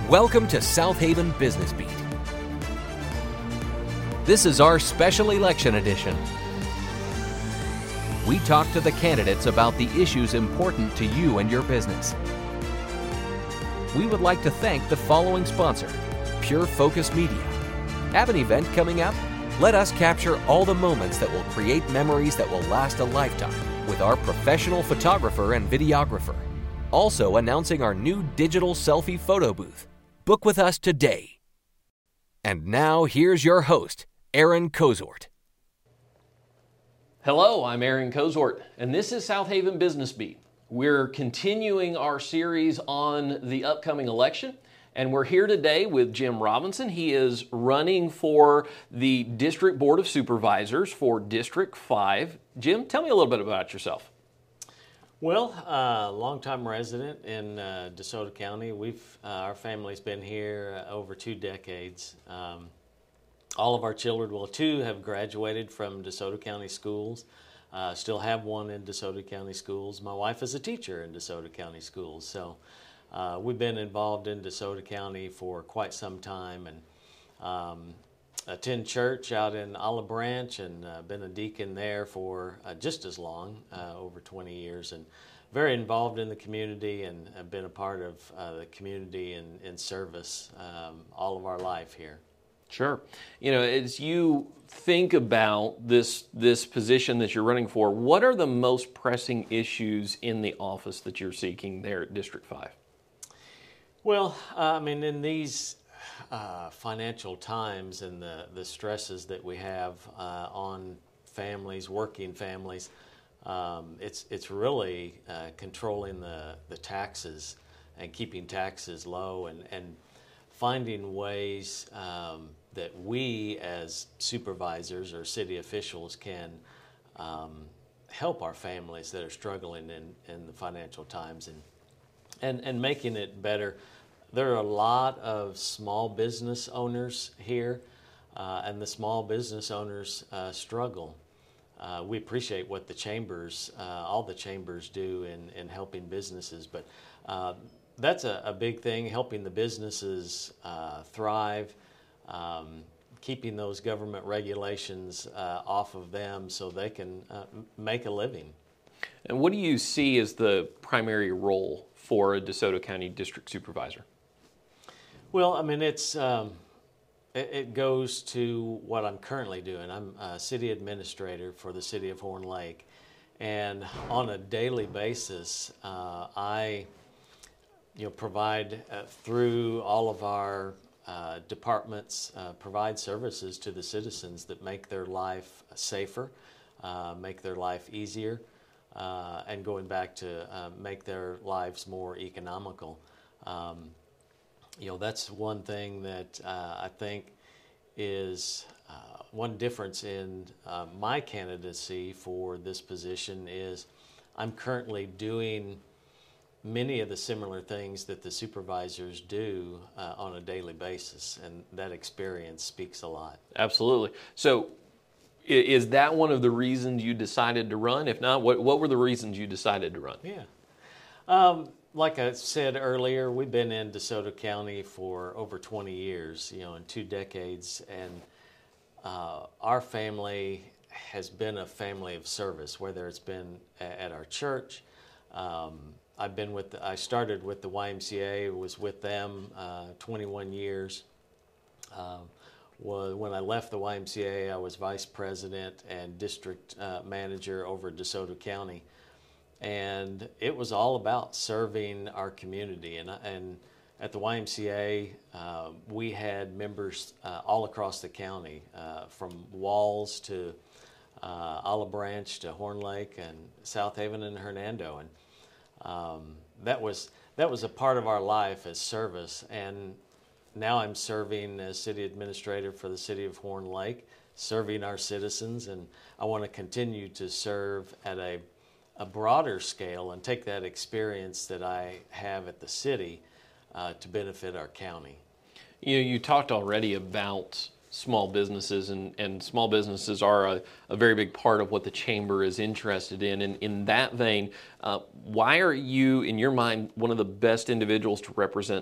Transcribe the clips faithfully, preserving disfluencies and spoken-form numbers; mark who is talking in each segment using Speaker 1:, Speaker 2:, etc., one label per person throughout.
Speaker 1: Welcome to South Haven Business Beat. This is our special election edition. We talk to the candidates about the issues important to you and your business. We would like to thank the following sponsor, Pure Focus Media. Have an event coming up? Let us capture all the moments that will create memories that will last a lifetime with our professional photographer and videographer. Also announcing our new digital selfie photo booth. Book with us today. And now here's your host, Aaron Kozort.
Speaker 2: Hello, I'm Aaron Kozort, and this is South Haven Business Beat. We're continuing our series on the upcoming election, and we're here today with Jim Robinson. He is running for the District Board of Supervisors for District five. Jim, tell me a little bit about yourself.
Speaker 3: Well, uh, longtime resident in uh, DeSoto County. We've uh, our family's been here uh, over two decades. Um, all of our children, well, two have graduated from DeSoto County schools. Uh, still have one in DeSoto County schools. My wife is a teacher in DeSoto County schools, so uh, we've been involved in DeSoto County for quite some time, and um, attend church out in Olive Branch, and uh, been a deacon there for uh, just as long, uh, over twenty years, and very involved in the community, and have been a part of uh, the community and in service um, all of our life here.
Speaker 2: Sure. You know, as you think about this this position that you're running for, what are the most pressing issues in the office that you're seeking there at District five?
Speaker 3: Well, uh, I mean, in these Uh, financial times and the, the stresses that we have uh, on families, working families, um, it's it's really uh, controlling the, the taxes and keeping taxes low, and, and finding ways um, that we as supervisors or city officials can um, help our families that are struggling in, in the financial times, and, and, and making it better. There are a lot of small business owners here, uh, and the small business owners uh, struggle. Uh, we appreciate what the chambers, uh, all the chambers do in, in helping businesses, but uh, that's a, a big thing, helping the businesses uh, thrive, um, keeping those government regulations uh, off of them so they can uh, make a living.
Speaker 2: And what do you see as the primary role for a DeSoto County District Supervisor?
Speaker 3: Well, I mean, it's um, it, it goes to what I'm currently doing. I'm a city administrator for the city of Horn Lake, and on a daily basis, uh, I you know provide uh, through all of our uh, departments uh, provide services to the citizens that make their life safer, uh, make their life easier, uh, and going back to uh, make their lives more economical. Um, You know, that's one thing that uh, I think is uh, one difference in uh, my candidacy for this position is I'm currently doing many of the similar things that the supervisors do uh, on a daily basis, and that experience speaks a lot.
Speaker 2: Absolutely. So is that one of the reasons you decided to run? If not, what, what were the reasons you decided to run?
Speaker 3: Yeah. Um, Like I said earlier, we've been in DeSoto County for over twenty years, you know, in two decades, and uh, our family has been a family of service, whether it's been at our church. Um, I've been with, the, I started with the Y M C A, was with them uh, twenty-one years. Uh, was, when I left the Y M C A, I was vice president and district uh, manager over DeSoto County. And it was all about serving our community. And, and at the Y M C A, uh, we had members uh, all across the county, uh, from Walls to uh, Olive Branch to Horn Lake and South Haven and Hernando. And um, that was that was a part of our life as service. And now I'm serving as city administrator for the city of Horn Lake, serving our citizens. And I want to continue to serve at a a broader scale and take that experience that I have at the city uh, to benefit our county.
Speaker 2: You know, you talked already about small businesses, and, and small businesses are a, a very big part of what the chamber is interested in. And in that vein, uh, why are you, in your mind, one of the best individuals to represent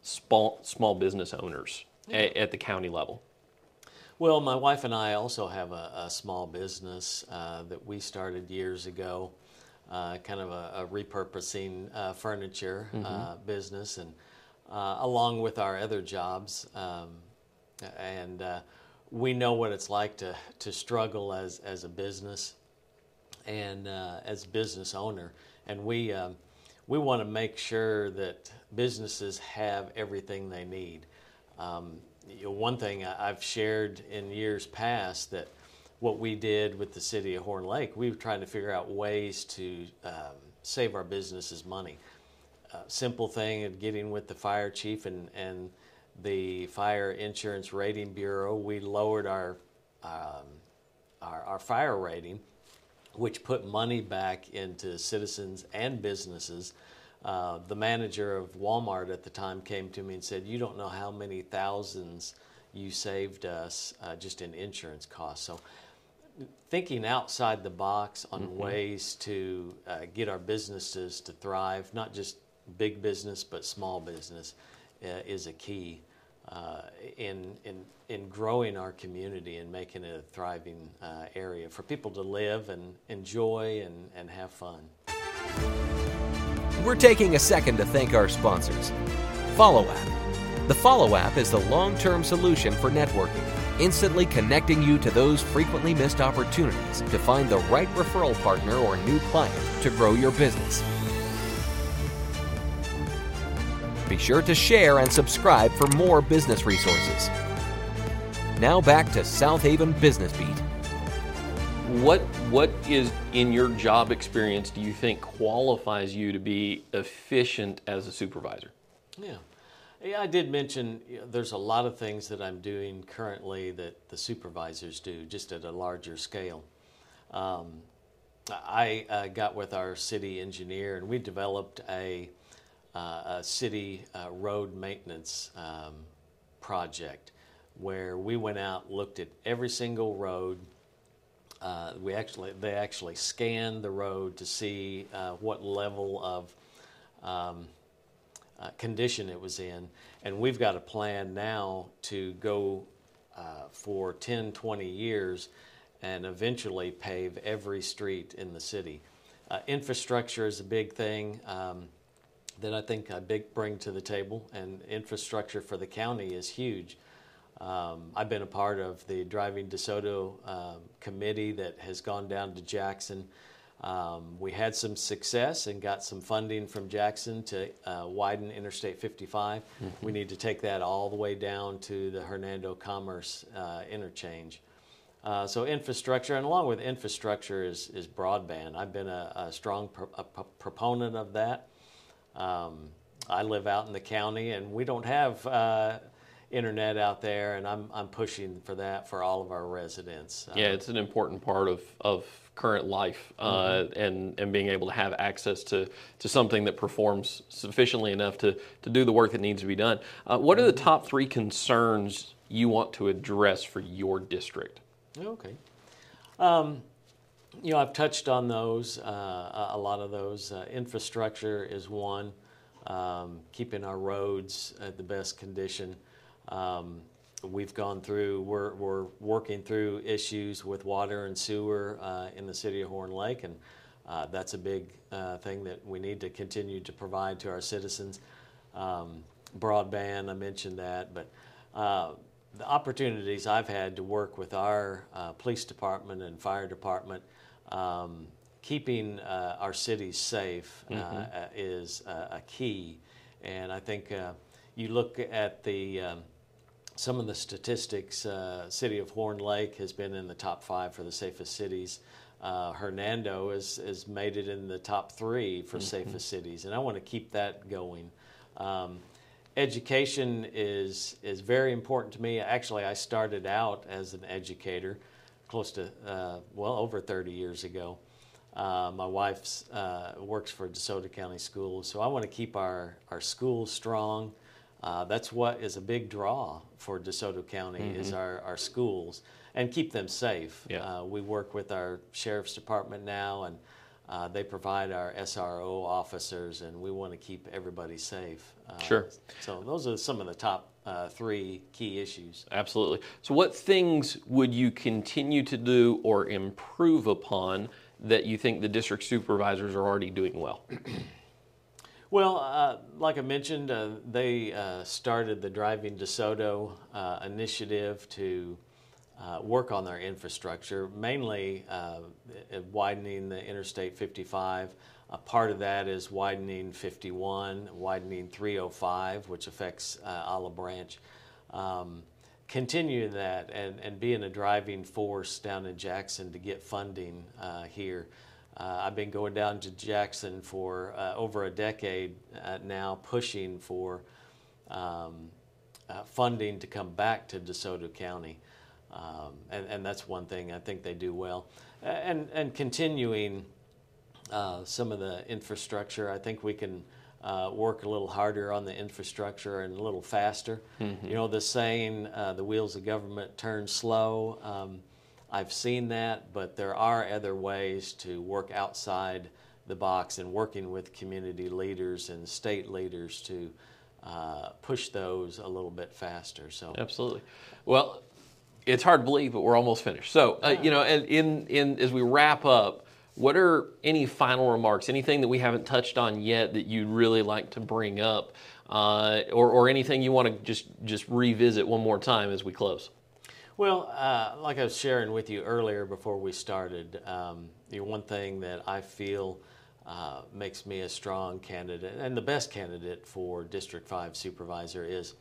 Speaker 2: small, small business owners yeah. at, at the county level?
Speaker 3: Well, my wife and I also have a, a small business uh, that we started years ago, uh, kind of a, a repurposing uh, furniture mm-hmm. uh, business, and uh, along with our other jobs. Um, and uh, we know what it's like to, to struggle as, as a business and uh, as a business owner. And we, um, we want to make sure that businesses have everything they need. Um, You know, one thing I've shared in years past, that what we did with the city of Horn Lake, we were trying to figure out ways to um, save our businesses money. Uh, simple thing of getting with the fire chief and, and the Fire Insurance Rating Bureau, we lowered our, um, our, our fire rating, which put money back into citizens and businesses. Uh, the manager of Walmart at the time came to me and said, "You don't know how many thousands you saved us uh, just in insurance costs." So thinking outside the box on mm-hmm. ways to uh, get our businesses to thrive, not just big business but small business, uh, is a key uh, in, in, in growing our community and making it a thriving uh, area for people to live and enjoy and, and have fun.
Speaker 1: We're taking a second to thank our sponsors. Follow App. The Follow App is the long-term solution for networking, instantly connecting you to those frequently missed opportunities to find the right referral partner or new client to grow your business. Be sure to share and subscribe for more business resources. Now back to South Haven Business Beat.
Speaker 2: What what is, in your job experience, do you think qualifies you to be efficient as a supervisor?
Speaker 3: Yeah, yeah. I did mention, you know, there's a lot of things that I'm doing currently that the supervisors do, just at a larger scale. Um, I uh, got with our city engineer and we developed a, uh, a city uh, road maintenance um, project where we went out, looked at every single road. Uh, we actually, they actually scanned the road to see uh, what level of um, uh, condition it was in, and we've got a plan now to go uh, for ten, twenty years and eventually pave every street in the city. Uh, infrastructure is a big thing um, that I think I big bring to the table, and infrastructure for the county is huge. Um, I've been a part of the Driving DeSoto uh, committee that has gone down to Jackson. Um, we had some success and got some funding from Jackson to uh, widen Interstate fifty-five. Mm-hmm. We need to take that all the way down to the Hernando Commerce uh, interchange. Uh, so infrastructure, and along with infrastructure is, is broadband. I've been a, a strong pro- a p- proponent of that. Um, I live out in the county and we don't have uh, internet out there, and I'm I'm pushing for that for all of our residents.
Speaker 2: Yeah, it's an important part of, of current life, uh, mm-hmm. and, and being able to have access to, to something that performs sufficiently enough to, to do the work that needs to be done. Uh, what are the top three concerns you want to address for your district?
Speaker 3: Okay. Um, you know, I've touched on those, uh, a lot of those. Uh, infrastructure is one, um, keeping our roads at the best condition. Um, we've gone through, we're, we're working through issues with water and sewer uh, in the city of Horn Lake, and uh, that's a big uh, thing that we need to continue to provide to our citizens. Um, broadband, I mentioned that, but uh, the opportunities I've had to work with our uh, police department and fire department, um, keeping uh, our cities safe uh, mm-hmm. is a, a key, and I think uh, you look at the um, some of the statistics. Uh, City of Horn Lake has been in the top five for the safest cities. Uh, Hernando has, has made it in the top three for mm-hmm. safest cities, and I want to keep that going. Um, education is is very important to me. Actually, I started out as an educator close to, uh, well, over thirty years ago. Uh, my wife uh, works for DeSoto County Schools, so I want to keep our, our schools strong. Uh, that's what is a big draw for DeSoto County mm-hmm. is our, our schools, and keep them safe.
Speaker 2: Yeah.
Speaker 3: Uh, we work with our sheriff's department now, and Uh, they provide our S R O officers, and we want to keep everybody safe. Uh,
Speaker 2: Sure.
Speaker 3: So those are some of the top uh, three key issues.
Speaker 2: Absolutely. So what things would you continue to do or improve upon that you think the district supervisors are already doing well?
Speaker 3: Well, uh, like I mentioned, uh, they uh, started the Driving DeSoto uh, initiative to uh, work on their infrastructure, mainly uh, widening the Interstate fifty-five. A part of that is widening fifty-one, widening three oh five, which affects uh, Olive Branch. Um, continue that and, and being a driving force down in Jackson to get funding uh, here. Uh, I've been going down to Jackson for uh, over a decade uh, now, pushing for um, uh, funding to come back to DeSoto County. Um, and, and that's one thing I think they do well. And, and continuing uh, some of the infrastructure, I think we can uh, work a little harder on the infrastructure and a little faster. Mm-hmm. You know, the saying, uh, the wheels of government turn slow. Um, I've seen that, but there are other ways to work outside the box and working with community leaders and state leaders to uh, push those a little bit faster. So
Speaker 2: absolutely. Well, it's hard to believe, but we're almost finished. So, uh, you know, and in in as we wrap up, what are any final remarks? Anything that we haven't touched on yet that you'd really like to bring up, uh, or or anything you want to just just revisit one more time as we close?
Speaker 3: Well, uh, like I was sharing with you earlier before we started, um, the one thing that I feel uh, makes me a strong candidate and the best candidate for District five Supervisor is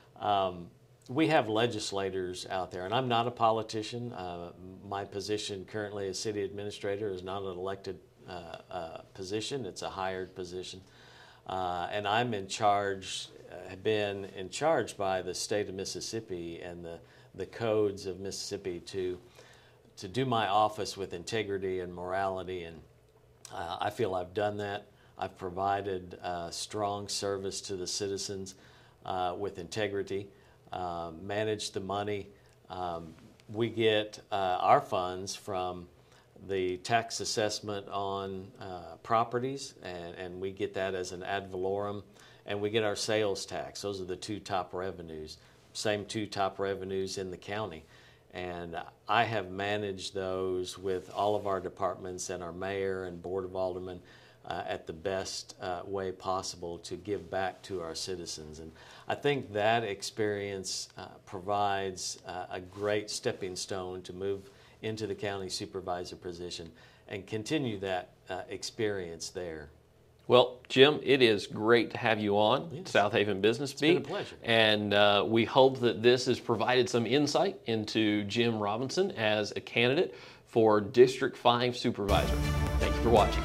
Speaker 3: um, we have legislators out there, and I'm not a politician. Uh, my position currently as City Administrator is not an elected uh, uh, position. It's a hired position. Uh, and I'm in charge, uh, have been in charge by the state of Mississippi and the the codes of Mississippi to to do my office with integrity and morality, and uh, I feel I've done that. I've provided uh, strong service to the citizens uh, with integrity, uh, managed the money. Um, we get uh, our funds from the tax assessment on uh, properties, and, and we get that as an ad valorem, and we get our sales tax. Those are the two top revenues. Same two top revenues in the county. And I have managed those with all of our departments and our mayor and board of aldermen uh, at the best uh, way possible to give back to our citizens. And I think that experience uh, provides uh, a great stepping stone to move into the county supervisor position and continue that uh, experience there.
Speaker 2: Well, Jim, it is great to have you on
Speaker 3: Yes.
Speaker 2: South Haven Business
Speaker 3: It's
Speaker 2: Beat.
Speaker 3: been a pleasure.
Speaker 2: And uh, we hope that this has provided some insight into Jim Robinson as a candidate for District five Supervisor. Thank you for watching.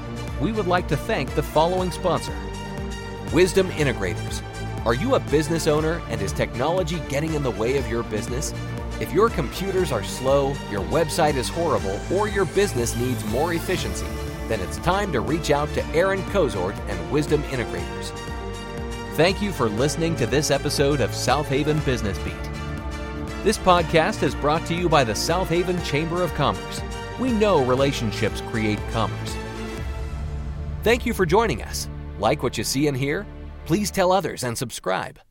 Speaker 1: We would like to thank the following sponsor, Wisdom Integrators. Are you a business owner and is technology getting in the way of your business? If your computers are slow, your website is horrible, or your business needs more efficiency, then it's time to reach out to Aaron Kozort and Wisdom Integrators. Thank you for listening to this episode of South Haven Business Beat. This podcast is brought to you by the South Haven Chamber of Commerce. We know relationships create commerce. Thank you for joining us. Like what you see and hear? Please tell others and subscribe.